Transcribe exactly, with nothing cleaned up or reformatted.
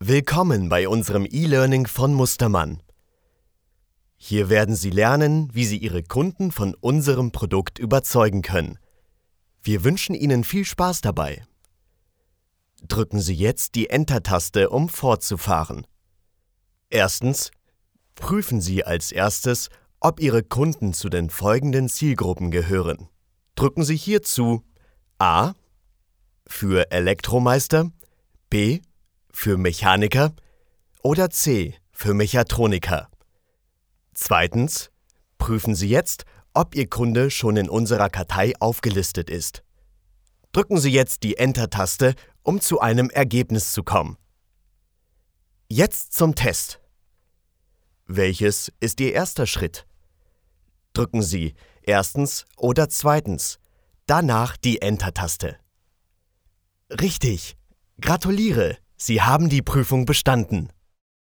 Willkommen bei unserem E-Learning von Mustermann. Hier werden Sie lernen, wie Sie Ihre Kunden von unserem Produkt überzeugen können. Wir wünschen Ihnen viel Spaß dabei. Drücken Sie jetzt die Enter-Taste, um fortzufahren. Erstens, prüfen Sie als erstes, ob Ihre Kunden zu den folgenden Zielgruppen gehören. Drücken Sie hierzu A für Elektromeister, B für Mechaniker oder C für Mechatroniker. Zweitens, prüfen Sie jetzt, ob Ihr Kunde schon in unserer Kartei aufgelistet ist. Drücken Sie jetzt die Enter-Taste, um zu einem Ergebnis zu kommen. Jetzt zum Test. Welches ist Ihr erster Schritt? Drücken Sie erstens oder zweitens, danach die Enter-Taste. Richtig! Gratuliere! Sie haben die Prüfung bestanden.